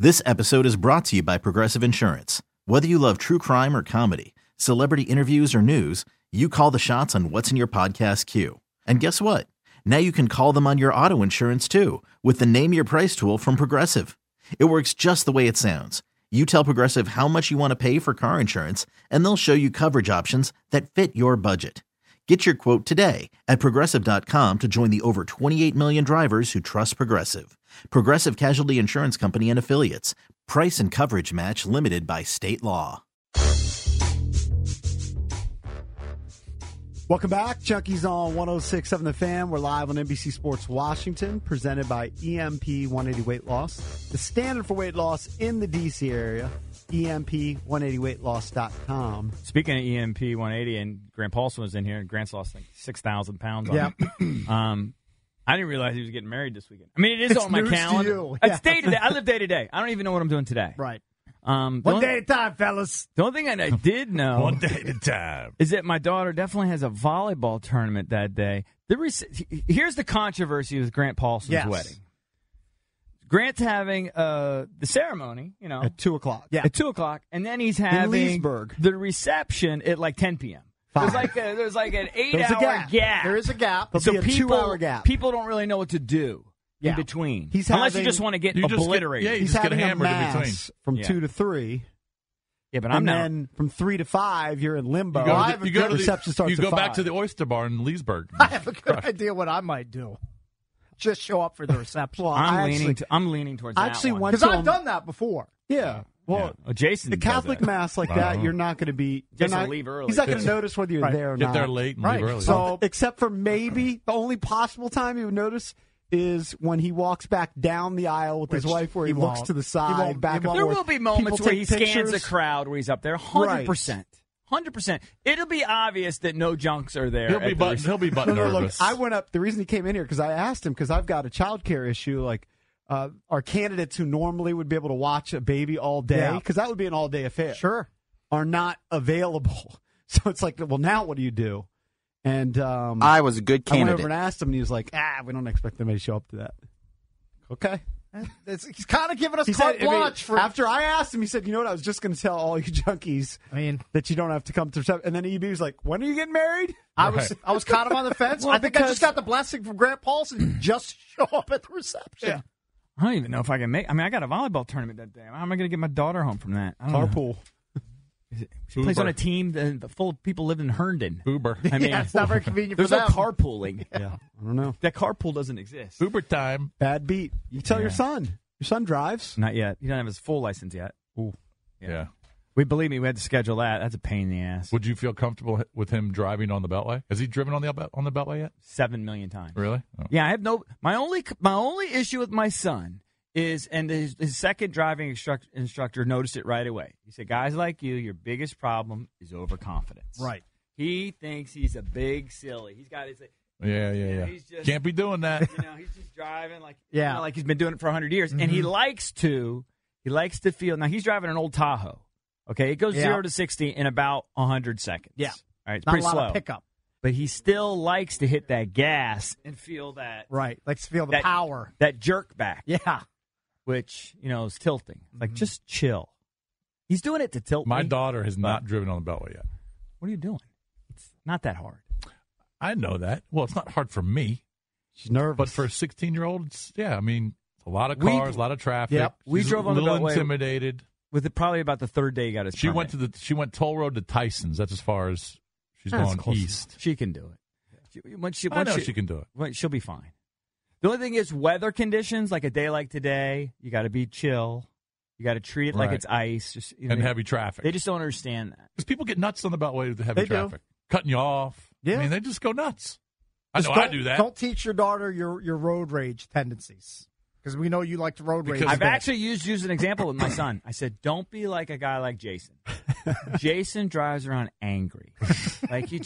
This episode is brought to you by Progressive Insurance. Whether you love true crime or comedy, celebrity interviews or news, you call the shots on what's in your podcast queue. And guess what? Now you can call them on your auto insurance too with the Name Your Price tool from Progressive. It works just the way it sounds. You tell Progressive how much you want to pay for car insurance, and they'll show you coverage options that fit your budget. Get your quote today at Progressive.com to join the over 28 million drivers who trust Progressive. Progressive Casualty Insurance Company and Affiliates. Price and coverage match limited by state law. Welcome back. Junkies on 106.7 The Fan. We're live on NBC Sports Washington, presented by EMP 180 Weight Loss. The standard for weight loss in the D.C. area, EMP180weightloss.com. Speaking of EMP 180, and Grant Paulson was in here, and Grant's lost like 6,000 pounds on him. I didn't realize he was getting married this weekend. I mean, it is on my calendar. You. It's day to day. I live day to day. I don't even know what I'm doing today. Right. One day at a time, fellas. The only thing I did know One day at a time is that my daughter definitely has a volleyball tournament that day. Here's the controversy with Grant Paulson's wedding. Grant's having the ceremony, at 2 o'clock. Yeah. At 2 o'clock, and then he's having Leesburg. the reception at like 10 p.m. There's like an 8-hour gap. There is a gap. So There'll be a 2-hour gap. People don't really know what to do in between. Unless you just want to get obliterated. He's just get having hammered a in between. mass from 2 to 3. Yeah, but and then from 3 to 5, you're in limbo. Reception starts you go at 5. back to the Oyster Bar in Leesburg. I have a good idea what I might do. Just show up for the reception. Well, I'm leaning towards that actually one. went Because to I've done that before. Yeah. Well, Jason the Catholic does that. mass like that, you're not going to be. Jason will leave early. He's not going to notice whether you're there or not. Get there late and leave early. So, except for maybe the only possible time he would notice is when he walks back down the aisle with his wife, where he looks to the side, back and forth. There will be moments People where take he scans pictures. the crowd where he's up there. 100%. 100%. It'll be obvious that no junks are there. He'll be butt nervous. I went up. The reason he came in here because I asked him because I've got a child care issue. Like, our candidates who normally would be able to watch a baby all day, because that would be an all-day affair. Sure. Are not available. So it's like, well, now what do you do? And I was a good candidate. I went over and asked him, and he was like, we don't expect anybody to show up to that. Okay. He's kind of giving us He carte said, blanche for. after I asked him, he said, you know what, I was just going to tell all you junkies that you don't have to come to reception. And then EB was like, when are you getting married? I was kind of on the fence. Well, I think I just got the blessing from Grant Paulson. Just show up at the reception. Yeah. I don't even know if I can make. I mean, I got a volleyball tournament that day. How am I going to get my daughter home from that? I don't know. Carpool. She plays on a team full of people live in Herndon. Uber. I mean, It's not very convenient for there's no them. carpooling. Yeah. I don't know. That carpool doesn't exist. Uber time. Bad beat. You tell your son. Your son drives. Not yet. He doesn't have his full license yet. Ooh. Yeah. Believe me, we had to schedule that. That's a pain in the ass. Would you feel comfortable with him driving on the Beltway? Has he driven on the Beltway yet? 7 million times. Really? Oh. Yeah, I have no. My only issue with my son is, and his second driving instructor noticed it right away. He said, "Guys like you, your biggest problem is overconfidence." Right. He thinks he's a big silly. He's got his. Yeah. He's just, Can't be doing that. he's just driving like like he's been doing it for 100 years, and he likes to feel. Now he's driving an old Tahoe. Okay, it goes 0 to 60 in about 100 seconds. Yeah. All right, it's Not pretty a lot slow. of pickup. But he still likes to hit that gas and feel that Likes to feel the power. that jerk back. Yeah. Which, is tilting. Like, just chill. He's doing it to tilt My me. daughter has not driven on the Beltway yet. What are you doing? It's not that hard. I know that. Well, it's not hard for me. She's nervous. But for a 16-year-old, it's a lot of cars, a lot of traffic. Yep. We She's drove on the a little Beltway. intimidated. With it probably about the third day he got his She permit. went toll road to Tyson's. That's as far as she's going east. She can do it. I know she can do it. She'll be fine. The only thing is weather conditions, like a day like today, you got to be chill. You got to treat it like it's ice. Just, and heavy traffic. They just don't understand that. Because people get nuts on the Beltway with the heavy traffic. Cutting you off. Yeah. I mean, they just go nuts. I do that. Don't teach your daughter your road rage tendencies. Because we know you like to road rage. I've actually used an example with my son. I said, don't be like a guy like Jason. Jason drives around angry. Like I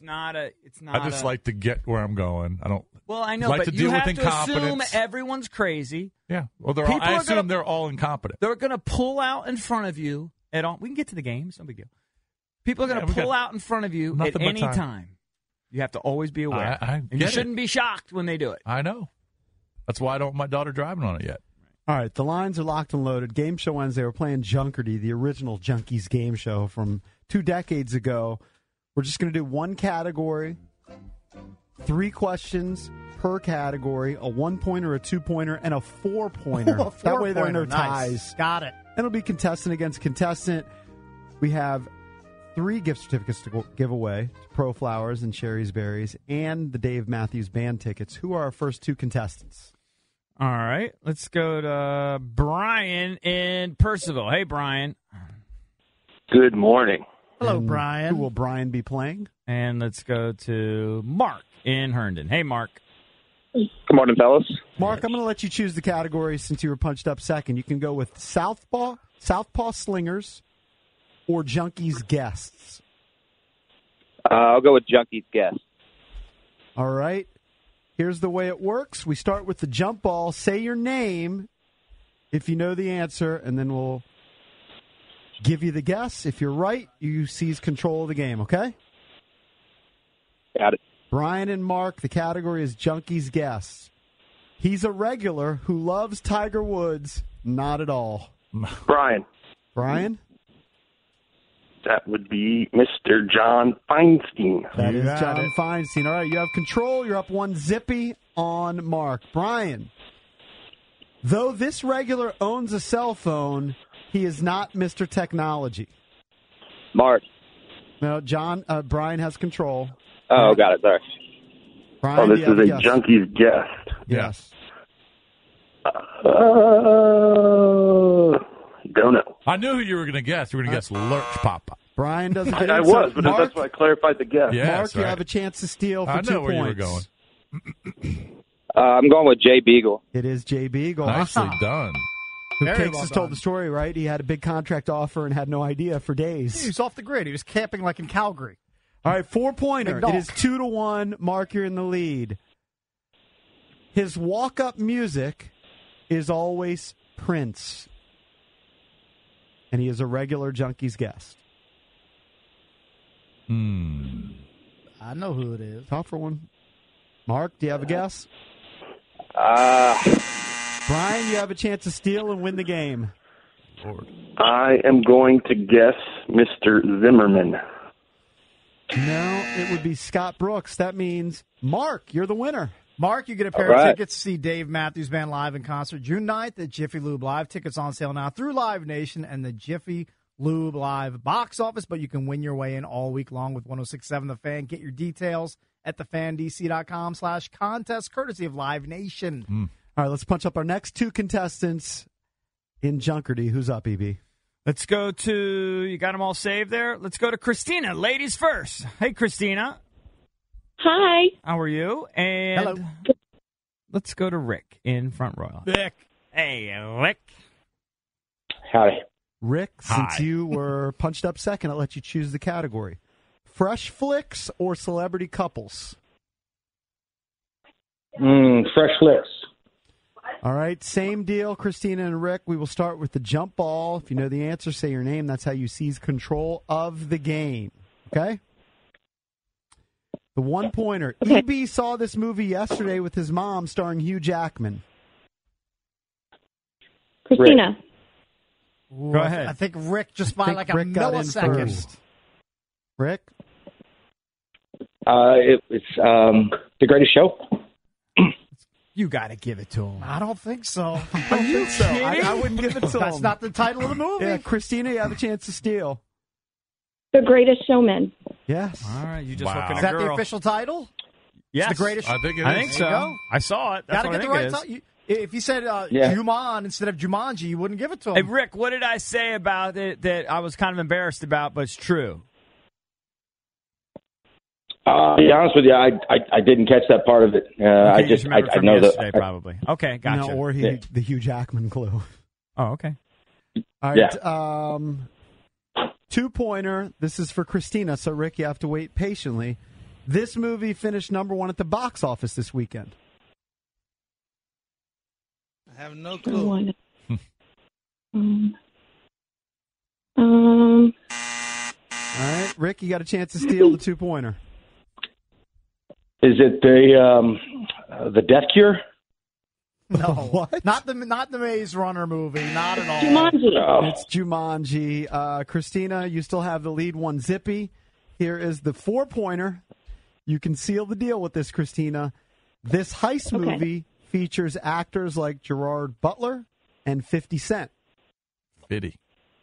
just like to get where I'm going. I don't. Well, I know, like but to you deal have with to assume incompetence. everyone's crazy. Yeah. Well, People are gonna- they're all incompetent. They're going to pull out in front of you at all. We can get to the games. No big deal. People are going to pull out in front of you at any time. You have to always be aware. I and you get shouldn't be shocked when they do it. I know. That's why I don't want my daughter driving on it yet. All right, the lines are locked and loaded. Game Show Wednesday, we're playing Junkerty, the original Junkies game show from 2 decades ago. We're just going to do one category, 3 questions per category, a 1-pointer, a 2-pointer, and a 4-pointer. That way there are no ties. Nice. Got it. And it'll be contestant against contestant. We have 3 gift certificates to give away to Pro Flowers and Sherry's Berries and the Dave Matthews Band tickets. Who are our first 2 contestants? All right, let's go to Brian in Percival. Hey, Brian. Good morning. Hello, And Brian. Who will Brian be playing? And let's go to Mark in Herndon. Hey, Mark. Good morning, fellas. Mark, I'm going to let you choose the category since you were punched up second. You can go with Southpaw Slingers, or Junkies Guests. I'll go with Junkie's guess. All right. Here's the way it works. We start with the jump ball. Say your name if you know the answer, and then we'll give you the guess. If you're right, you seize control of the game, okay? Got it. Brian and Mark, the category is Junkies Guests. He's a regular who loves Tiger Woods, not at all. Brian. Brian? That would be Mr. John Feinstein. That is got John it. Feinstein. All right, you have control. You're up 1-0 on Mark. Brian, though this regular owns a cell phone, he is not Mr. Technology. Mark. No, Brian has control. Oh, got it. Sorry. Brian, This do you have is a guess? Junkie's guest. Yes. Don't know. I knew who you were going to guess. You were going to guess Lurch Papa. Brian doesn't get I it. was, So but Mark, that's why I clarified the guess. Yeah. Mark, Yes, you right. have a chance to steal for I 2 know where points. you were going. I'm going with Jay Beagle. It is Jay Beagle. Nicely done. Who Very Cakes well has told done. the story, right? He had a big contract offer and had no idea for He days. was off the grid. He was camping like in Calgary. All right, 4-pointer. Big dog. It is 2-1. Mark, you're in the lead. His walk-up music is always Prince. And he is a regular Junkies guest. I know who it is. Tougher one. Mark, do you have a guess? Brian, you have a chance to steal and win the game. Lord. I am going to guess Mr. Zimmerman. No, it would be Scott Brooks. That means, Mark, you're the winner. Mark, you get a pair All right. of tickets to see Dave Matthews Band live in concert June 9th at Jiffy Lube Live. Tickets on sale now through Live Nation and the Jiffy Lube Live box office, but you can win your way in all week long with 106.7 The Fan. Get your details at thefandc.com/contest, courtesy of Live Nation. All right, let's punch up our next 2 contestants in Junkerty. Who's up, EB? Let's go to, you got them all saved there? Let's go to Christina, ladies first. Hey, Christina. Hi. How are you? And Hello. let's go to Rick in Front Royal. Vic. Hey, Rick. Howdy. Rick, since Hi. you were punched up second, I'll let you choose the category. Fresh flicks or celebrity couples? Fresh flicks. All right, same deal, Christina and Rick. We will start with the jump ball. If you know the answer, say your name. That's how you seize control of the game. Okay? The 1-pointer. Okay. EB saw this movie yesterday with his mom starring Hugh Jackman. Christina. Ooh, Go ahead. I think Rick just I by think like a Rick got in millisecond. first. Rick? It's The Greatest Show. You got to give it to him. I don't think so. Are you kidding? I wouldn't give it to That's him. not the title of the movie. Yeah, Christina, you have a chance to steal. The Greatest Showman. Yes. All right, you just Wow. looking Is at that girl. the official title? Yes. It's the greatest. I think it is. I think There you so. go. I saw it. That's Got to what get I the think right it is. title. If you said Yeah. Juman instead of Jumanji, you wouldn't give it to him. Hey, Rick, what did I say about it that I was kind of embarrassed about, but it's true? To be honest with you, I didn't catch that part of it. Okay, I you just remember I from know yesterday, that. probably. Okay, gotcha. No, or the Hugh Jackman clue. Oh, okay. All right. 2-pointer. This is for Christina. So, Rick, you have to wait patiently. This movie finished #1 at the box office this weekend. I have no The clue. one. All right, Rick, you got a chance to steal the 2-pointer. Is it the Death Cure? No, What? Not the Maze Runner movie. Not at all. Jumanji. It's Jumanji. Christina, you still have the lead, one zippy. Here is the 4-pointer. You can seal the deal with this, Christina. This heist Okay. movie features actors like Gerard Butler and 50 Cent. Fitty.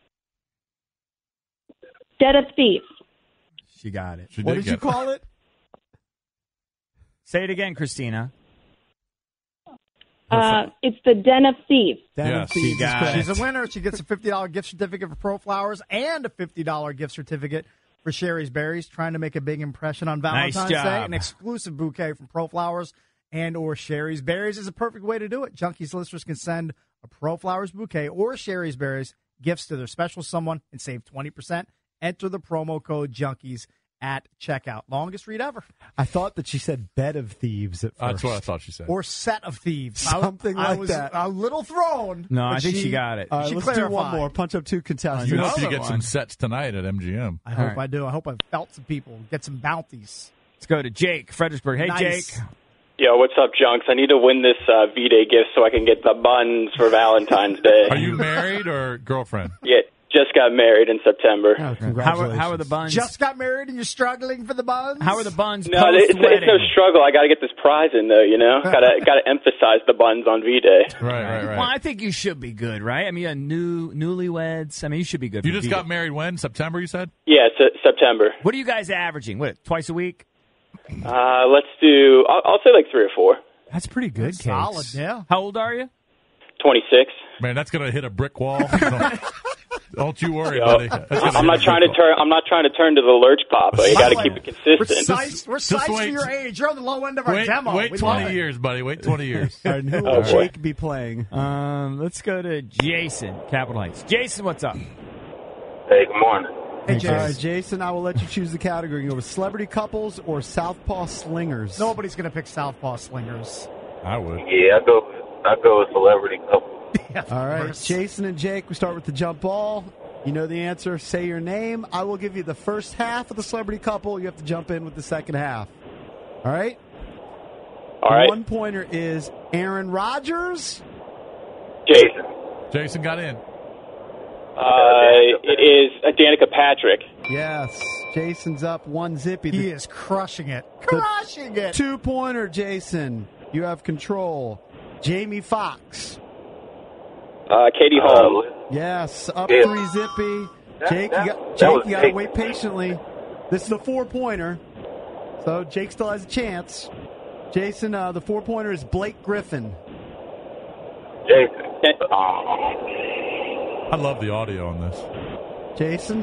Dead of Thieves. She got it. She What did did you get call it? Say it again, Christina. It's the Den of Thieves. Den of Yes, Thieves she is got correct. it. She's a winner. She gets a $50 gift certificate for Pro Flowers and a $50 gift certificate for Sherry's Berries. Trying to make a big impression on Nice Valentine's Day. job. An exclusive bouquet from Pro Flowers and or Sherry's Berries is a perfect way to do it. Junkies listeners can send a Pro Flowers bouquet or Sherry's Berries gifts to their special someone and save 20%. Enter the promo code Junkies at checkout. Longest read ever. I thought that she said Bed of Thieves at first. That's what I thought she said. Or Set of Thieves. Something I like was that. a little thrown. No, but I think she got it. All right, She let's do one clarified. more. Punch up 2 contestants. you hope you Another get some one. sets tonight at MGM. I hope right. I do. I hope I've felt some people. Get some bounties. Let's go to Jake, Fredericksburg. Hey, Nice. Jake. Yo, what's up, Junks? I need to win this V-Day gift so I can get the buns for Valentine's Day. Are you married or girlfriend? Yeah, just got married in September. Oh, How congratulations. are the buns? Just got married and you're struggling for the buns? How are the buns No, post it's wedding? no struggle. I got to get this prize in, though, you know? Got to emphasize the buns on V-Day. Right. Well, I think you should be good, right? I mean, you're newlyweds. I mean, you should be good. You for just V-Day. got married when? September, you said? Yeah, September. What are you guys averaging? What, twice a week? Let's do, I'll say like 3 or 4. That's pretty good, Cakes. Solid, yeah. How old are you? 26. Man, that's going to hit a brick wall. Don't you worry, Yo, buddy. That's gonna I'm hit not a trying to brick wall. turn. I'm not trying to turn to the lurch pop. You got to keep it consistent. We're sized for wait. your age. You're on the low end of our demo. Wait We love 20 it. years, buddy. Wait 20 years. All right, who Oh, will boy. Jake be playing? Let's go to Jason, Capitol Heights. Jason, what's up? Hey, good morning. Hey, All Jason. right, Jason, I will let you choose the category. You go with celebrity couples or Southpaw slingers. Nobody's going to pick Southpaw Slingers. I would. Yeah, I go with celebrity couple. All right, Jason and Jake, we start with the jump ball. You know the answer. Say your name. I will give you the first half of the celebrity couple. You have to jump in with the second half. All right? All right, 1 pointer is Aaron Rodgers. Jason. Jason got in. It is Danica Patrick. Yes. Jason's up 1 zippy. He The is crushing it. Crushing it. 2-pointer, Jason. You have control. Jamie Foxx. Katie Holmes. Yes, up Yeah. 3 zippy. Jake, that you was got to big. wait patiently. This is a 4-pointer, so Jake still has a chance. Jason, the 4-pointer is Blake Griffin. Jason. I love the audio on this. Jason,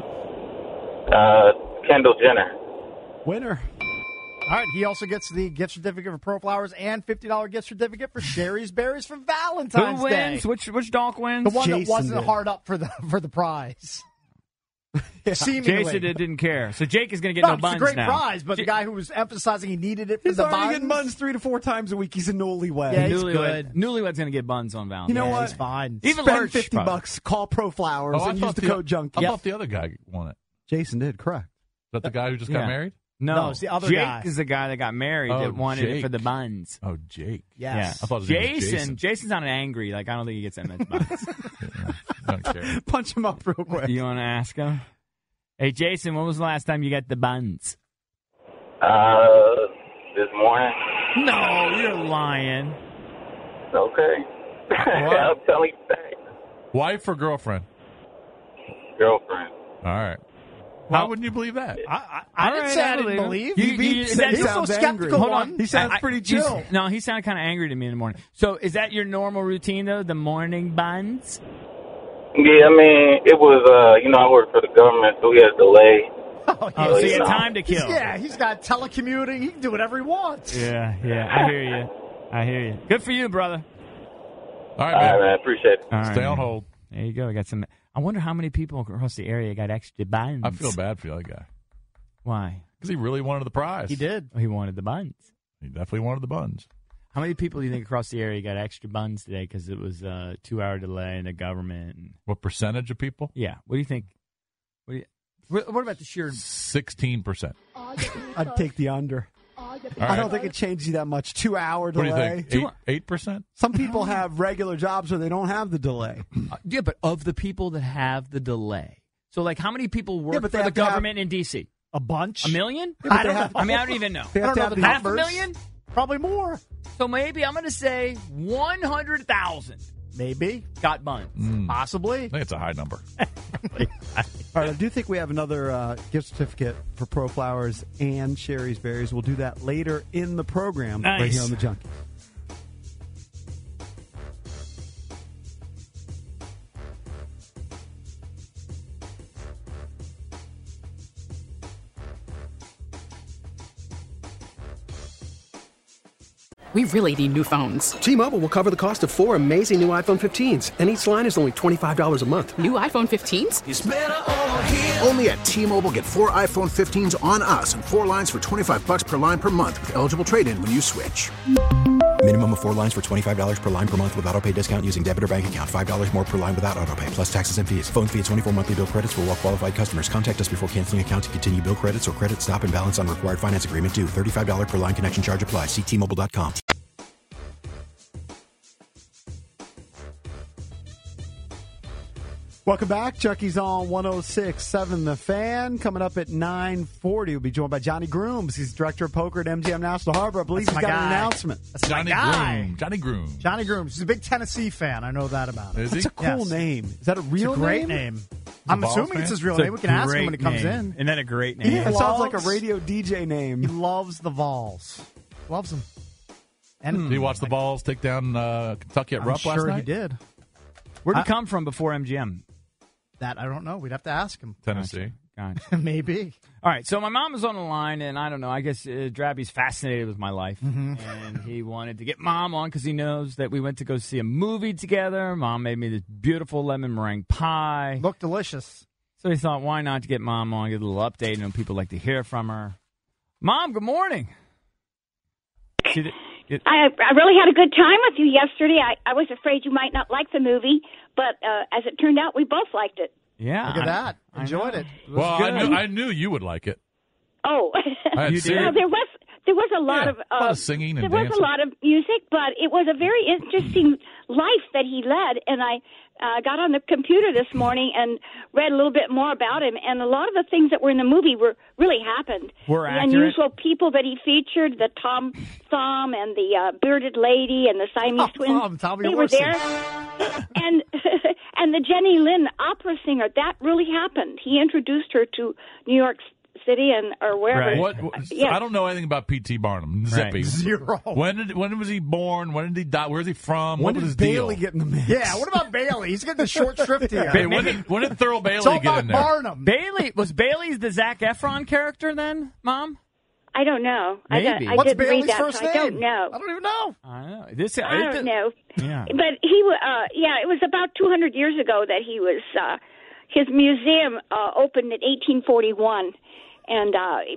Kendall Jenner. winner. All right, he also gets the gift certificate for Pro Flowers and $50 gift certificate for Sherry's Berries for Valentine's Who wins? Day. Which donk wins? The one that Jason wasn't did. hard up for the prize. Seemingly. Jason didn't care. So Jake is going to get No, no it's buns a great now. prize, but the guy who was emphasizing he needed it for He's the already buns. getting buns 3 to 4 times a week. He's a newlywed. Yeah, he's good. Newlywed's going to get buns on Valentine's. You know Yeah, what? he's fine. Even Spend Lurch, $50 probably. bucks, call Pro Flowers, and use the code Junkie. I thought the other guy won it. Is Jason did, correct. that the guy who just got Yeah. married? No, it's the other Jake guy. is the guy that got married Oh, that wanted it Jake. for the buns. Oh, Jake. Yes. I thought his name was Jason. Jason. Jason's not angry. Like, I don't think he gets that much buns. I don't care. Punch him up real quick. You want to ask him? Hey, Jason, when was the last time you got the buns? This morning. No, you're lying. Okay. I'm telling you that. Wife or girlfriend? Girlfriend. All right. Why wouldn't you believe that? I didn't say I didn't believe. Is that He's your- so sounds skeptical. angry. Hold one. on. He sounds pretty chill. No, he sounded kind of angry to me in the morning. So is that your normal routine, though, the morning buns? Yeah, I mean, it was, I work for the government, so we had a delay. Oh, Oh, so you yeah. had time to kill. He's got telecommuting. He can do whatever he wants. Yeah, I hear you. Good for you, brother. All right, All right, man. man. Appreciate it. All right, Stay on man. hold. There you go. I got some. I wonder how many people across the area got extra buns. I feel bad for the other guy Why? because he really wanted the prize. He did. He wanted the buns. He definitely wanted the buns. How many people do you think across the area got extra buns today because it was a 2-hour delay in the government? And, What percentage of people? yeah. What do you think? What about the sheer? 16%. I'd take the under. I don't think it changed you that much. 2 hour What do delay. you think? 8%? Some people have regular jobs where they don't have the delay. Yeah, but of the people that have the delay. So, like, how many people work but for they the have to have- government in D.C.? A bunch? A million? I don't know. I mean, I don't even know. They have to have the Half a numbers. million? Probably more. So maybe I'm going to say 100,000 Maybe. got buns. Possibly. I think it's a high number. All right, I do think we have another gift certificate for Pro Flowers and Sherry's Berries. We'll do that later in the program right Nice. here on the Junkie. We really need new phones. T-Mobile will cover the cost of 4 amazing new iPhone 15s, and each line is only $25 a month. New iPhone 15s? Only at T-Mobile, get 4 iPhone 15s on us and 4 lines for $25 per line per month with eligible trade-in when you switch. Minimum of 4 lines for $25 per line per month with autopay discount using debit or bank account. $5 more per line without autopay, plus taxes and fees. Phone fee at 24 monthly bill credits for well-qualified customers. Contact us before canceling account to continue bill credits or credit stop and balance on required finance agreement due. $35 per line connection charge applies. See T-Mobile.com. Welcome back. Chucky's on 106.7 The Fan. Coming up at 9:40, we'll be joined by Johnny Grooms. He's director of poker at MGM National Harbor. I believe That's he's my got an guy. announcement. That's Johnny my guy. Groom. Johnny Groom. Johnny Grooms. He's a big Tennessee fan. I know that about him. Is he? That's a cool Yes. name. Is that a It's real a great name. I'm Vols assuming fan? it's his real It's a name. We can ask him great when he comes name. in. Isn't that a great name? It sounds like a loves- radio DJ He name. loves the Vols. Loves them. And Did you watch the Balls take down Kentucky at I'm Rupp last sure night? he did. Where'd he come from before MGM? That I don't know. We'd have to ask him. Tennessee. Gotcha. Maybe. All right, so my mom is on the line, and I don't know. I guess Drabby's fascinated with my life, and he wanted to get Mom on because he knows that we went to go see a movie together. Mom made me this beautiful lemon meringue pie. Looked delicious. So he thought, why not to get Mom on, get a little update, and people like to hear from her. Mom, good morning. I really had a good time with you yesterday. I was afraid you might not like the movie, but as it turned out, we both liked it. Yeah. Look at that. Enjoyed it. Well, I knew you would like it. Oh, I had You serious- did? there was a lot of a lot of singing and there was dancing. a lot of music, but it was a very interesting life that he led. And I got on the computer this morning and read a little bit more about him. And a lot of the things that were in the movie really happened. Were the accurate? unusual people that he featured, the Tom Thumb and the bearded lady and the Siamese twins. Tommy they were Orson. there. And and the Jenny Lind opera singer, that really happened. He introduced her to New York City or wherever. Right. What? Yes. I don't know anything about P.T. Barnum. Right. Zippy. Zero. When was he born? When did he die? Where's he from? When what was his did Bailey deal? get in the mix? Yeah, what about Bailey? He's getting the short shrift here. Hey, when did Thurl It's all Bailey get about in there? Barnum. Bailey's the Zac Efron character then, Mom? I don't know. Maybe. I What's didn't read Bailey's that, first so name? I don't know. I don't even know. I don't know. I don't know. Yeah. But he, it was about 200 years ago that he was. His museum opened in 1841, and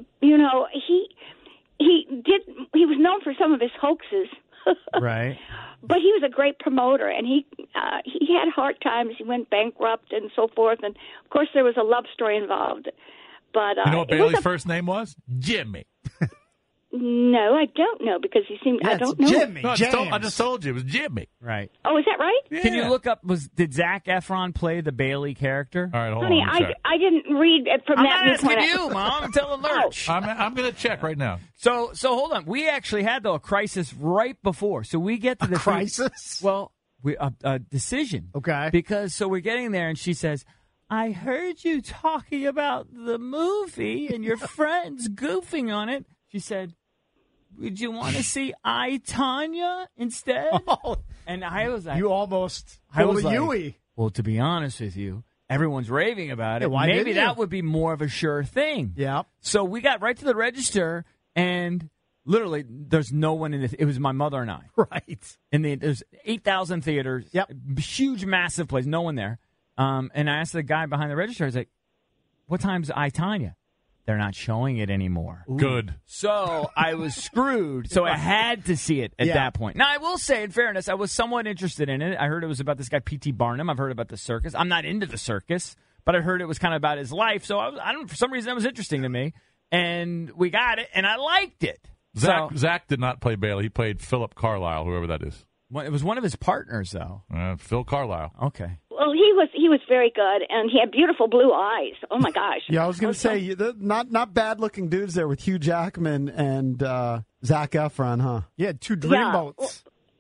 he was known for some of his hoaxes. Right. But he was a great promoter, and he had hard times. He went bankrupt and so forth, and of course there was a love story involved. But You know what it was Bailey's first name was? Jimmy. No, I don't know because he seemed. I Yeah, don't it's know. Jimmy. No, I James. just told you it was Jimmy. Right. Oh, is that right? Yeah. Can you look up? Did Zac Efron play the Bailey character? All right, hold Honey, on. Let me check. I didn't read it from I'm that not asking viewpoint. you, Mom. I'm telling Lurch. I'm going to check right now. So hold on. We actually had a crisis right before. So we get to the Crisis? Well, a decision. Okay. Because so we're getting there, and she says, "I heard you talking about the movie and your friends goofing on it." She said, "Would you want to see I, Tanya instead?" And I was like, You almost I pulled was a like, Yui. well, to be honest with you, everyone's raving about it. Yeah, why Maybe didn't you? that would be more of a sure thing. Yeah. So we got right to the register, and literally, there's no one in it. It was my mother and I. Right. There's 8,000 theaters. Yep. Huge, massive place. No one there. And I asked the guy behind the register, I was like, "What time's I, Tanya?" They're not showing it anymore. Good. So I was screwed. So I had to see it at that point. Now, I will say, in fairness, I was somewhat interested in it. I heard it was about this guy, P.T. Barnum. I've heard about the circus. I'm not into the circus, but I heard it was kind of about his life. So for some reason, that was interesting to me. And we got it, and I liked it. Zach did not play Bailey. He played Philip Carlisle, whoever that is. Well, it was one of his partners, though. Phil Carlisle. Okay. Well, he was very good, and he had beautiful blue eyes. Oh my gosh! Yeah, I was going to say not bad looking dudes there with Hugh Jackman and Zac Efron, huh? Yeah, two dreamboats. Well,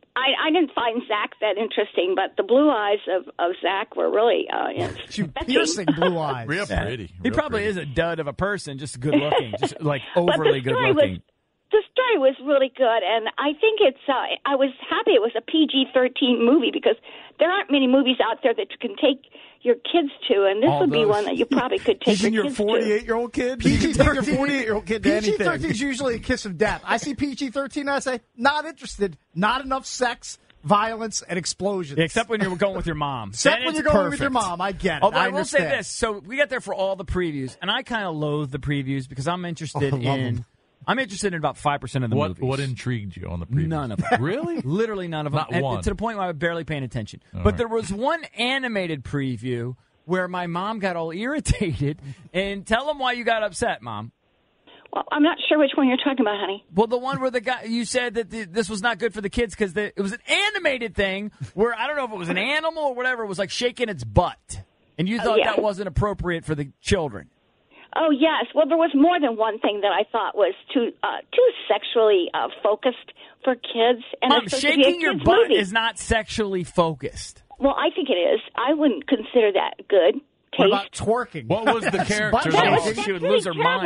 I didn't find Zach that interesting, but the blue eyes of Zach were really piercing blue eyes. Real pretty. He probably is a dud of a person, just good looking, just like overly good looking. The story was really good, and I think I was happy it was a PG-13 movie because there aren't many movies out there that you can take your kids to, and this would be one that you probably could take Even your your kids 48-year-old kid? PG-13, take your 48-year-old kid to anything. PG-13 is usually a kiss of death. I see PG-13, I say, not interested. Not enough sex, violence, and explosions. Yeah, except when you're going with your mom. Except when you're going with your mom. I get it. Although I will understand. say this. So we got there for all the previews, and I kind of loathe the previews because I'm interested in... I'm interested in about 5% of the movies. What intrigued you on the previews? None of them. Really? Literally none of them. Not one. To the point where I was barely paying attention. All but right. there was one animated preview where my mom got all irritated. And tell them why you got upset, Mom. Well, I'm not sure which one you're talking about, honey. Well, the one where the guy you said that this was not good for the kids because it was an animated thing where I don't know if it was an animal or whatever. It was like shaking its butt, and you thought that wasn't appropriate for the children. Oh, yes. Well, there was more than one thing that I thought was too sexually focused for kids. And Mom, shaking your butt is not sexually focused. Well, I think it is. I wouldn't consider that good taste. What about twerking? What was the character? She would lose her mind.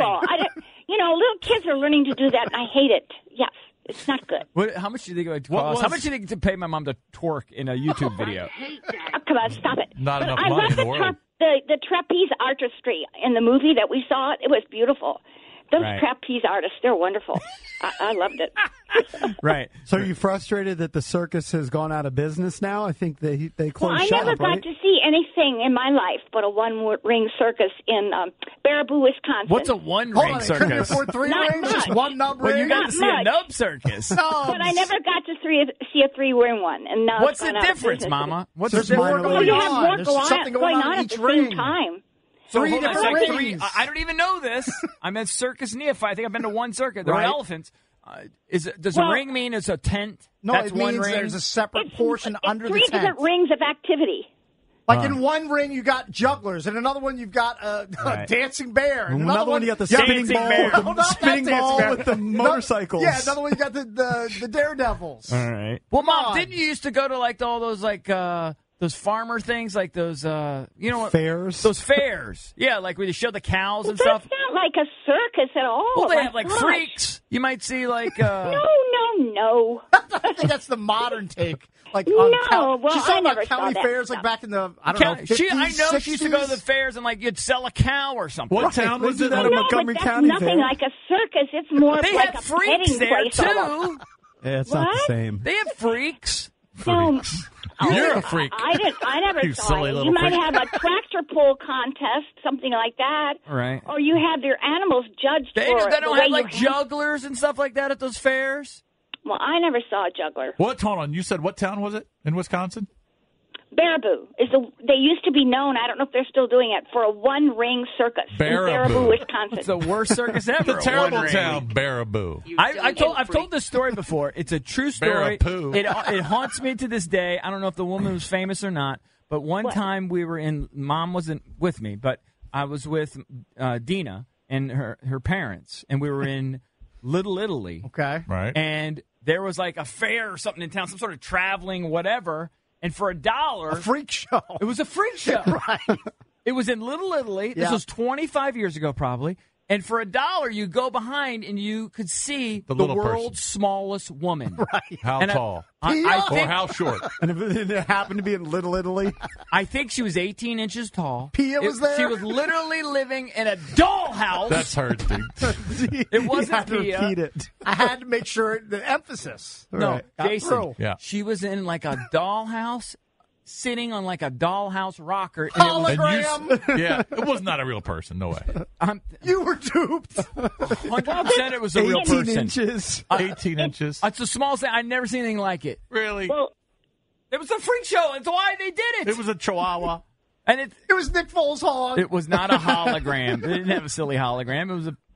Little kids are learning to do that, and I hate it. Yes, it's not good. How much do you think it would cost? How much do you think to pay my mom to twerk in a YouTube video? Come on, stop it. Not enough I money love in the world. The trapeze artistry in the movie that we saw. It was beautiful. Those trapeze artists, they're wonderful. I loved it. Right. So are you frustrated that the circus has gone out of business now? I think they closed Well, I shop, never right? got to see anything in my life but a one-ring circus in Baraboo, Wisconsin. What's a one-ring circus? Couldn't you afford three rings? Just one nub ring? Well, you got to see a nub circus. But I never got to see a three-ring one. And now what's it's the gone out of difference, business. Mama? What's There's the more difference? going You have more There's something going on at each the ring. same time. So Three hold on a different second. rings. I don't even know this. I'm at Circus Neophyte. I think I've been to one circus. There are elephants. Does a ring mean it's a tent? No, That's it one means ring? there's a separate portion under the Three tent. different rings of activity. Like in one ring, you got jugglers. In another one, you've got a dancing bear. In another one, you got the spinning ball, with the motorcycles. Yeah, another one, you got the daredevils. All right. Well, Mom, didn't you used to go to like all those those farmer things, like those fairs? Those fairs. Yeah, like where they show the cows and That's stuff. not like a circus at all. Well, they My have like gosh. freaks. You might see like No. I think that's the modern take. Like No, on well, she's I talking never about saw county that fairs, stuff. like back in the I know 50s, I know she used to go to the 60s. fairs and like you'd sell a cow or something. What town was it? that No, in but Montgomery that's County nothing Fair. like a circus. It's more They like have a freaks petting there place almost. too. Yeah, it's not the What? same. They have freaks. No, You're a freak. I never You saw silly it. little You might freak. have a tractor pull contest, something like that. Right. Or you have your animals judged They for don't the way have you like jugglers and stuff like that at those fairs. Well, I never saw a juggler. What? Hold on. You said what town was it in Wisconsin? Baraboo they used to be known. I don't know if they're still doing it for a one-ring circus Baraboo. in Baraboo, Wisconsin. It's the worst circus ever. The terrible One ring. town, Baraboo. I've told this story before. It's a true story. Barapoo. It haunts me to this day. I don't know if the woman was famous or not, but one time we were in. Mom wasn't with me, but I was with Dina and her parents, and we were in Little Italy. Okay. Right. And there was like a fair or something in town, some sort of traveling whatever. And for $1, A freak show. it was a freak show. Right. It was in Little Italy. This Yeah. was 25 years ago, probably. And for $1, you go behind and you could see the little world's smallest woman. Right. How And tall? I Or think, how short? And if it happened to be in Little Italy, I think she was 18 inches tall. Pia was there? She was literally living in a dollhouse. That's her, dude. It wasn't you had to Pia. repeat it. I had to make sure the emphasis. No, Right. Got Jason. through. Yeah. She was in like a dollhouse, sitting on like a dollhouse rocker. And it was, Hologram. Yeah, it was not a real person. No way. You were duped. 100% it was a real 18 person. inches. 18 inches. It's the smallest thing. I'd never seen anything like it. Really? Well, It was a freak show. That's why they did it. It was a chihuahua. And It was Nick Foles' hog. it was not a hologram. They didn't have a silly hologram. It was a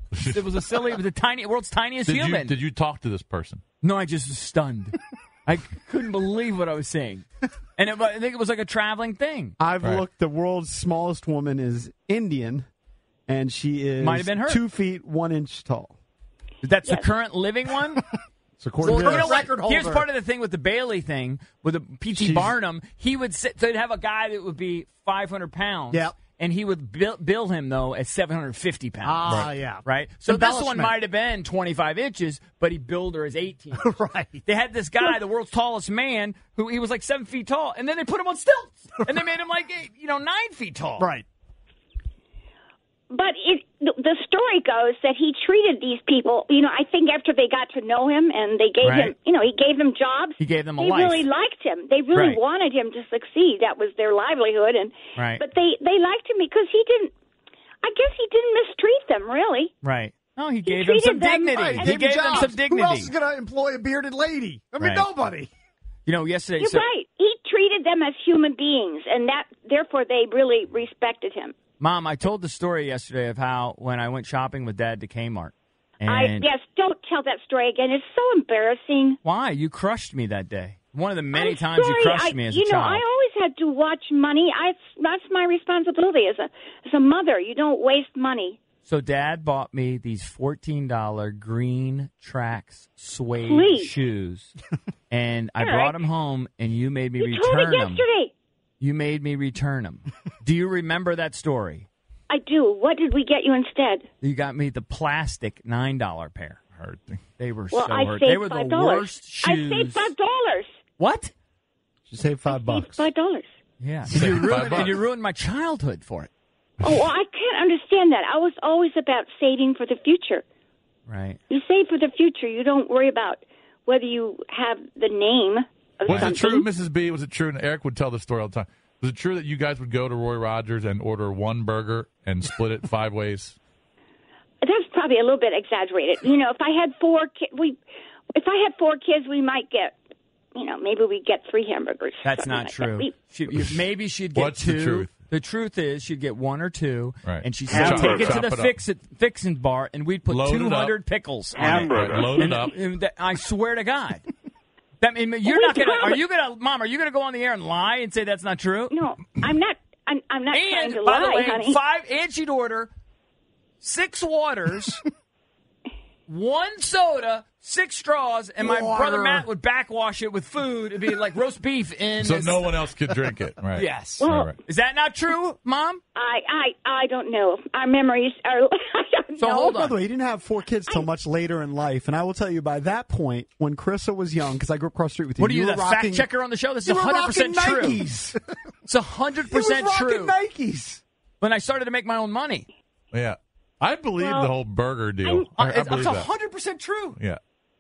It was the world's tiniest human. Did you talk to this person? No, I just was stunned. I couldn't believe what I was saying. And I think it was like a traveling thing. I've looked. The world's smallest woman is Indian, and she is Might have been her. 2 feet 1 inch tall. That's the current living one? So according to you know what? record holder. Here's part of the thing with the Bailey thing, with the P.T. Barnum. He would sit, they'd have a guy that would be 500 pounds. Yep. And he would bill him, though, at 750 pounds. Ah, yeah. Right? So this one Embellishment. might have been 25 inches, but he billed her as 18. Right. They had this guy, the world's tallest man, who he was like 7 feet tall, and then they put him on stilts. And they made him like, 9 feet tall. Right. But the story goes that he treated these people, I think after they got to know him and they gave him, he gave them jobs. He gave them a life. They really liked him. They really wanted him to succeed. That was their livelihood. But they liked him because he didn't mistreat them, really. Right. No, he gave them some dignity. Right, he gave them some dignity. Who else is going to employ a bearded lady? I mean, nobody. Yesterday... You're right. He treated them as human beings, and therefore they really respected him. Mom, I told the story yesterday of how when I went shopping with Dad to Kmart. Yes, don't tell that story again. It's so embarrassing. Why? You crushed me that day. One of the many times you crushed me as a child. I always had to watch money. That's my responsibility as a mother. You don't waste money. So Dad bought me these $14 green Trax suede shoes, and I brought them home, and you made me return them. You told me yesterday. You made me return them. Do you remember that story? I do. What did we get you instead? You got me the plastic $9 pair. They were so I hurt. saved They were the $5. worst shoes. I saved $5. What? She saved $5. $5. Yeah. $5. And you ruined my childhood for it. Oh, well, I can't understand that. I was always about saving for the future. Right. You save for the future. You don't worry about whether you have the name of Was something. it true, Mrs. B? Was it true? And Eric would tell the story all the time. Was it true that you guys would go to Roy Rogers and order one burger and split it 5 ways? That's probably a little bit exaggerated. If I had 4 kids, we might get, maybe we get 3 hamburgers. That's not like true. Maybe she'd get What's 2. the truth? The truth is she'd get 1 or 2, and she'd say, Chop take it it to up. the fixin' bar, and we'd put Load it 200 up. pickles on Hamburger. it. Load it up. And I swear to God. That mean you're not gonna. Are you gonna, Mom? Are you gonna go on the air and lie and say that's not true? No, I'm not. I'm not trying to by lie, the way, honey. 5. And she'd order 6 waters, 1 soda, 6 straws, and my brother Matt would backwash it with food. It'd be like roast beef in. So no one else could drink it, right? Yes. Well, right. Is that not true, Mom? I don't know. Our memories are. I don't know. Hold on. By the way, you didn't have 4 kids till much later in life, and I will tell you by that point, when Krista was young, because I grew up across the street with you. What are you, were the rocking, fact checker on the show? This is you were 100% rocking true. Nikes. It's 100% true. Nikes. When I started to make my own money. Yeah. I believe the whole burger deal. I It's believe that. 100% true. Yeah.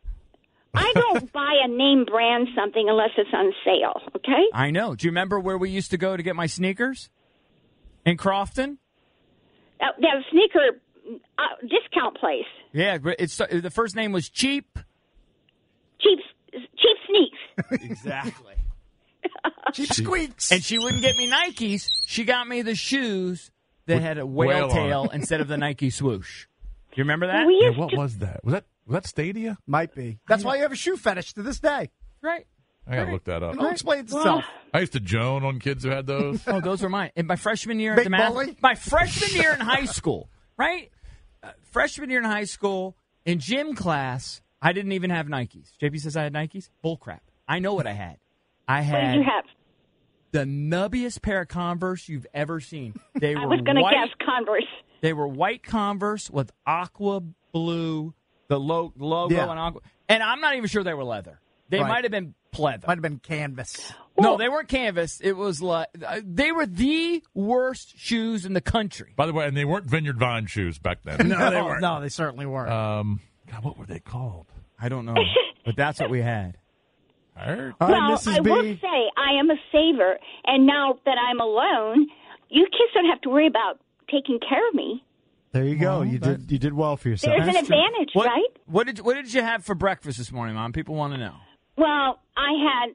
I don't buy a name brand something unless it's on sale. Okay. I know. Do you remember where we used to go to get my sneakers? In Crofton? That sneaker discount place. Yeah, the first name was Cheap. Cheap Sneaks. Exactly. Cheap Squeaks. And she wouldn't get me Nikes. She got me the shoes that had a whale whale tail on it. instead of the Nike swoosh. You remember that? We Yeah, used what to- was that? Was that Stadia? Might be. That's why you have a shoe fetish to this day. Right. I gotta look that up. It explains itself. I used to joan on kids who had those. Oh, those were mine. In my freshman year at Big the math, bully? my freshman year in high school, right? Freshman year in high school, in gym class, I didn't even have Nikes. JP says I had Nikes. Bull crap. I know what I had. I What had did you have? the nubbiest pair of Converse you've ever seen. They I were was going to white. guess Converse. They were white Converse with aqua blue, the logo Yeah. and aqua. And I'm not even sure they were leather. They Right. might have been pleather. Might have been canvas. No, they weren't canvas. It was like they were the worst shoes in the country. By the way, and they weren't Vineyard Vine shoes back then. No, they weren't. No, they certainly weren't. God, what were they called? I don't know, but that's what we had. I heard. All right, Well, Mrs. I B. will say I am a saver, and now that I'm alone, you kids don't have to worry about taking care of me. There you go. You did well for yourself. There's an advantage, What, right? What did you have for breakfast this morning, Mom? People want to know. Well, I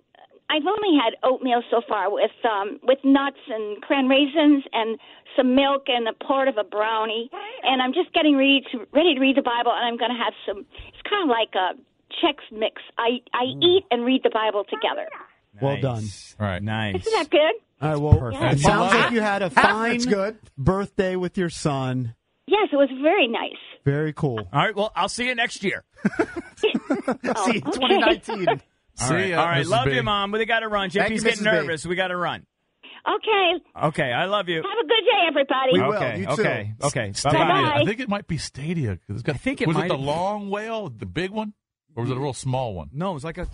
I've only had oatmeal so far with nuts and cran raisins and some milk and a part of a brownie. And I'm just getting ready to read the Bible, and I'm going to have some. It's kind of like a Chex Mix. I eat and read the Bible together. Well done. All right. Nice. Isn't that good? All right, well, Perfect. it sounds like you had a fine good. birthday with your son. Yes, it was very nice. Very cool. All right, well, I'll see you next year. See you in 2019. All right, ya, all right. Mrs. love B. you, Mom. We got to run. Thank JP's you, getting Mrs. B. nervous. We got to run. Okay. Okay, I love you. Have a good day, everybody. We will. Okay, You too. okay. Stadia. Bye-bye. I think it might be Stadia. 'Cause it's got, I think it was might it the have- long whale, the big one, or was it a real small one? No, it was like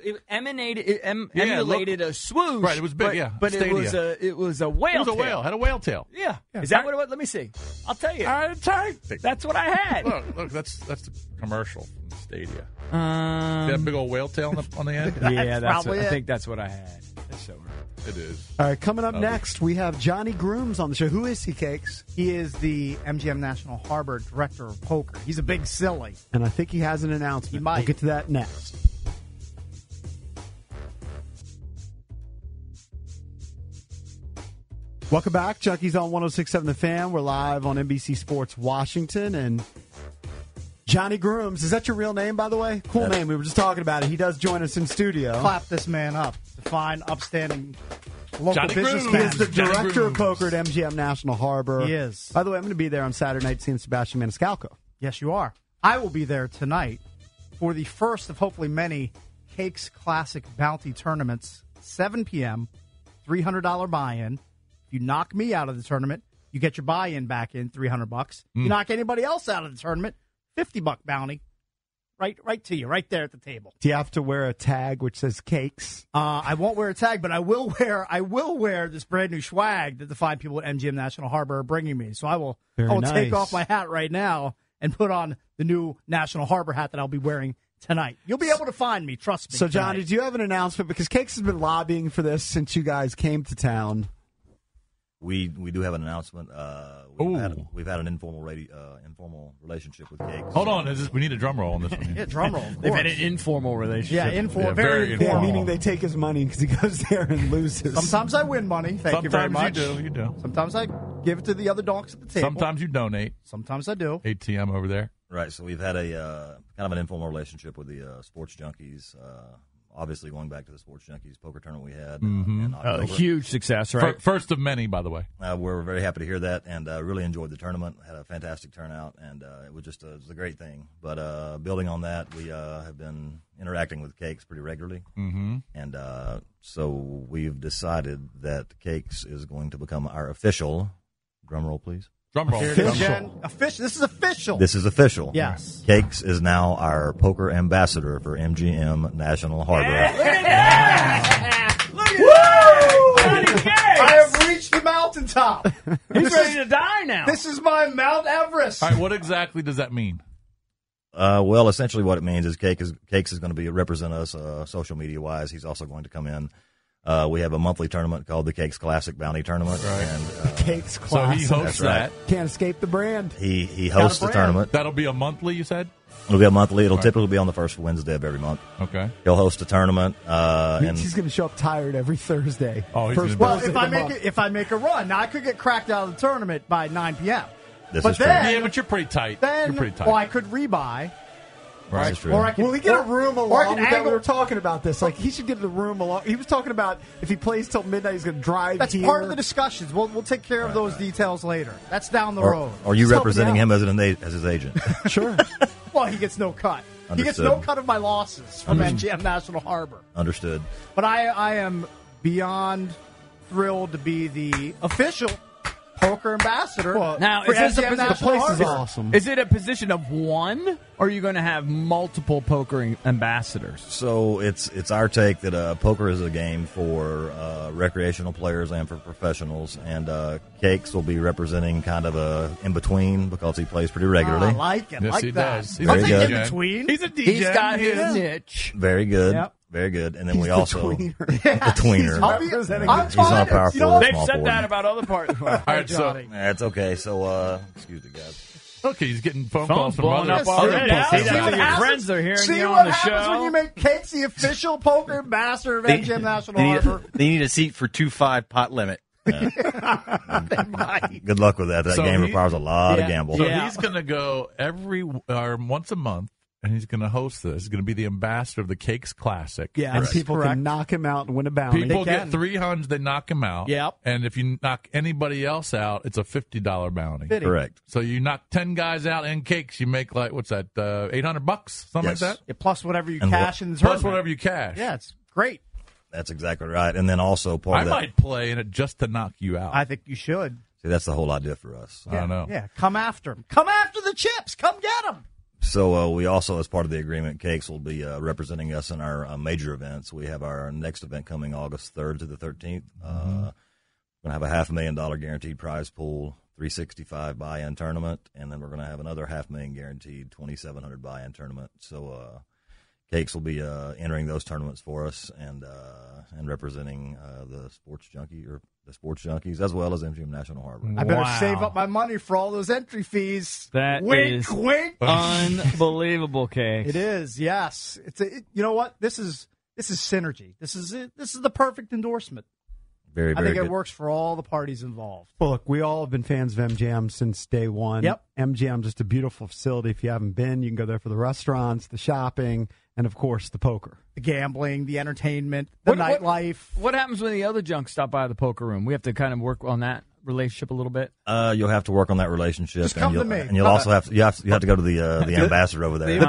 emulated a swoosh. Right, it was big, but Stadia. it was a whale. It was a tail. whale. Had a whale tail. Yeah. Is that what it was? Let me see. I'll tell you. That's what I had. Look, that's the commercial from Stadia. That big old whale tail on the end. Yeah, probably I it. think that's what I had. That's so right. It is. All right, coming up Okay. next, we have Johnny Grooms on the show. Who is he, Cakes? He is the MGM National Harbor Director of Poker. He's a big silly. And I think he has an announcement. He might. We'll get to that next. Welcome back. Junkies on 106.7 The Fan. We're live on NBC Sports Washington. And Johnny Grooms, is that your real name, by the way? Cool name. We were just talking about it. He does join us in studio. Clap this man up. The fine, upstanding local Johnny Grooms. businessman. He is the Johnny director of Grooms. poker at MGM National Harbor. He is. By the way, I'm going to be there on Saturday night seeing Sebastian Maniscalco. Yes, you are. I will be there tonight for the first of hopefully many Cakes Classic Bounty tournaments. 7 p.m., $300 buy-in. If you knock me out of the tournament, you get your buy-in back in, $300. You knock anybody else out of the tournament, $50 bounty. Right to you, right there at the table. Do you have to wear a tag which says Cakes? I won't wear a tag, but I will wear this brand new swag that the fine people at MGM National Harbor are bringing me. So I will Very take nice. off my hat right now and put on the new National Harbor hat that I'll be wearing tonight. You'll be able to find me, trust me. So, Johnny, tonight. do you have an announcement? Because Cakes has been lobbying for this since you guys came to town. We do have an announcement. We've had an informal relationship with Cakes. Hold on, we need a drum roll on this one. Yeah, drum roll. Of They've had course. an informal relationship. Yeah, informal. Yeah, very very informal. Yeah, meaning they take his money because he goes there and loses. Sometimes I win money. Thank you very much. Sometimes you do. Sometimes I give it to the other donks at the table. Sometimes you donate. Sometimes I do. ATM over there. Right, so we've had a kind of an informal relationship with the Sports Junkies. Obviously, going back to the Sports Junkies poker tournament we had in October. Huge success, right? First of many, by the way. We're very happy to hear that, and really enjoyed the tournament. Had a fantastic turnout, and it was just it was a great thing. But building on that, we have been interacting with Cakes pretty regularly, and so we've decided that Cakes is going to become our official. Drum roll, please. Drum roll. Official. This is official. This is official. Yes. Cakes is now our poker ambassador for MGM National Harbor. I have reached the mountaintop. He's ready to die now. This is my Mount Everest. All right, what exactly does that mean? Well, essentially what it means is Cakes is going to represent us social media wise. He's also going to come in. We have a monthly tournament called the Cakes Classic Bounty Tournament. Right. And, Cakes So Classic. he hosts That's that. Can't escape the brand. he hosts the tournament. That'll be a monthly, you said? It'll be a monthly. It'll typically be on the first Wednesday of every month. Okay. He'll host a tournament. Means he's going to show up tired every Thursday. Oh, he's First gonna Well, Thursday if I of the make month. if I make a run, now I could get cracked out of the tournament by 9 p.m. This but is true. then, Yeah, but you're pretty tight. then, You're pretty tight. well, I could rebuy. This is true. Or I could, Will he get a room or I along could with that? We angle- were talking about this. Like, he should get the room along. He was talking about if he plays till midnight, he's going to drive That's here. part of the discussions. We'll take care of those details later. That's down the road. Are you Just help representing me him as his agent? Sure. Well, he gets no cut. He gets Understood. no cut of my losses from MGM National Harbor. Understood. But I am beyond thrilled to be the official poker ambassador Now, for is this a MGM position? The National place is Harbor. awesome. Is it a position of one, or are you going to have multiple poker ambassadors? So it's our take that poker is a game for recreational players and for professionals, and Cakes will be representing kind of a in between because he plays pretty regularly. I like it. Yes, like he that. does. He's Very I think good. in between. He's a DJ. He's got his niche. Very good. Yep. Very good. And then He's we the also tweener. the tweener. I'll be, Representing I'm the He's not a fine. power You know forward. what? They've said that about other parts. All right, so Johnny. That's okay. So excuse me, guys. Okay, he's getting phone calls from blowing other up already. See See what your happens- friends are hearing see you what on the happens show. when you make Cakes the official poker ambassador of MGM National Harbor. They need a seat for 2.5 pot limit. Good luck with that. That So game he- requires a lot of gamble. So he's going to go once a month, and he's going to host this. He's going to be the ambassador of the Cakes Classic. Yeah, and people can knock him out and win a bounty. People get 300, they knock him out. Yep. And if you knock anybody else out, it's a $50 bounty. Correct. So you knock 10 guys out in Cakes, you make what's that, $800? Something Yes. like that? Yeah, plus whatever you And cash in the Plus tournament. whatever you cash. Yeah, it's great. That's exactly right. And then also part I of that. might play in it just to knock you out. I think you should. See, that's the whole idea for us. I don't know. Yeah, come after him. Come after the chips. Come get them. So we also, as part of the agreement, Cakes will be representing us in our major events. We have our next event coming August 3rd to the 13th. We're going to have a $500,000 guaranteed prize pool, $365 buy-in tournament, and then we're going to have another $500,000 guaranteed $2,700 buy-in tournament. So Cakes will be entering those tournaments for us and representing the Sports Junkies as well as MGM National Harbor. I better save up my money for all those entry fees. That wink, is wink. unbelievable, Cakes. It is, yes. You know what? This is synergy. This is it. This is the perfect endorsement. Very, I very think good. it works for all the parties involved. Well, look, we all have been fans of MGM since day one. Yep. MGM, just a beautiful facility. If you haven't been, you can go there for the restaurants, the shopping, and, of course, the poker. The gambling, the entertainment, the nightlife. What happens when the other junks stop by the poker room? We have to kind of work on that relationship a little bit. You'll have to work on that relationship, Just come and to me. you'll also have to go to the ambassador over there.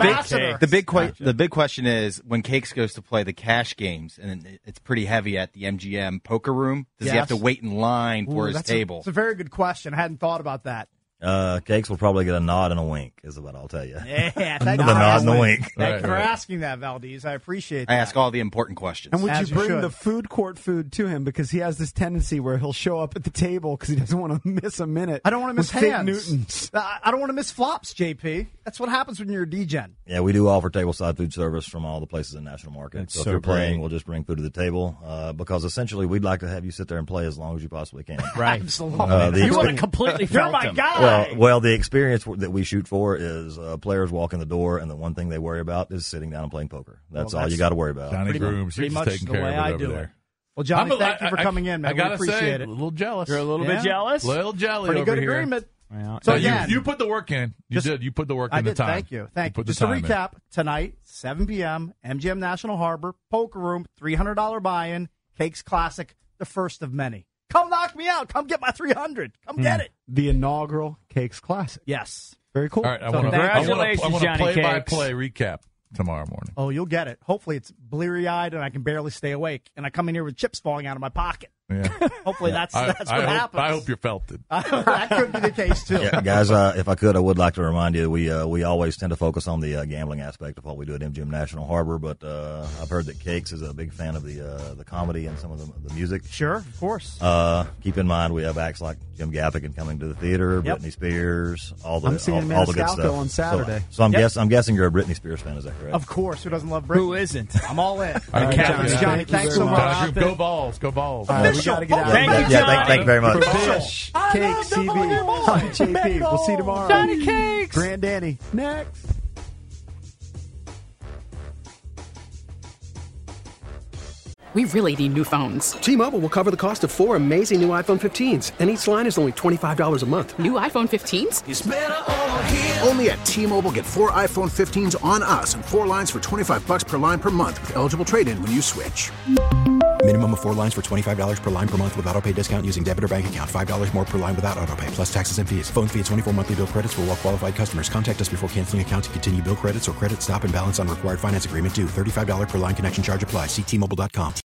The big question is when Cakes goes to play the cash games, and it's pretty heavy at the MGM poker room. Does he have to wait in line for his table? It's a very good question. I hadn't thought about that. Cakes will probably get a nod and a wink, is what I'll tell you. Yeah, The thank you. nod and the wink. Thank you for asking that, Valdez. I appreciate that. I ask all the important questions. And would As you you bring should. the food court food to him? Because he has this tendency where he'll show up at the table because he doesn't want to miss a minute. I don't want to miss with fake hands. Newtons. I don't want to miss flops, JP. That's what happens when you're a D-gen. Yeah, we do offer tableside food service from all the places in National Market. That's so if so you're playing, great. we'll just bring food to the table because essentially we'd like to have you sit there and play as long as you possibly can. Right. Absolutely. You would have completely You're felt my him. guy. Well, the experience that we shoot for is players walk in the door, and the one thing they worry about is sitting down and playing poker. That's all you got to worry about. Johnny Grooms, pretty he's much taking the care way of it I over do there. it. Well, Johnny, thank you for coming in, man. I gotta we appreciate say, it. a little jealous. You're a little bit jealous? Little jelly Pretty over good here. agreement. Well, So Now, again, you put the work in. You did. You put the work in I the did. time. Thank you. Thank you. put the Just to time in. recap, tonight, 7 p.m., MGM National Harbor, Poker Room, $300 buy-in, Cakes Classic, the first of many. Come knock me out. Come get my 300. Come get it. The inaugural Cakes Classic. Yes. Very cool. All right, I So want congratulations, a Johnny play-by-play recap tomorrow morning. Oh, you'll get it. Hopefully it's bleary-eyed and I can barely stay awake. And I come in here with chips falling out of my pocket. Yeah. Hopefully that's what happens. I hope you're felted. That could be the case, too. Yeah, guys, if I could, I would like to remind you, we always tend to focus on the gambling aspect of what we do at MGM National Harbor, but I've heard that Cakes is a big fan of the comedy and some of the music. Sure, of course. Keep in mind, we have acts like Jim Gaffigan coming to the theater, Yep. Britney Spears, all the I'm seeing all the good Maniscalco stuff. on Saturday. So I'm Yep. I'm guessing you're a Britney Spears fan. Is that correct? Of course. Who doesn't love Britney? Who isn't? I'm all in. All right, Johnny, Johnny, thank you thanks very so much. much. Go Balls. Go Balls. All right, we Official. got to get out. Thank of you, here. Johnny. Thank you very much. Fish, Cake, CB. I'm JP. We'll see you tomorrow. Johnny Cakes. Grand Danny. Next. We really need new phones. T-Mobile will cover the cost of 4 amazing new iPhone 15s, and each line is only $25 a month. New iPhone 15s? Only at T-Mobile, get 4 iPhone 15s on us and 4 lines for $25 per line per month with eligible trade-in when you switch. Minimum of 4 lines for $25 per line per month with autopay discount using debit or bank account. $5 more per line without autopay, plus taxes and fees. Phone fee at 24 monthly bill credits for well-qualified customers. Contact us before canceling account to continue bill credits or credit stop and balance on required finance agreement due. $35 per line connection charge applies. See T-Mobile.com.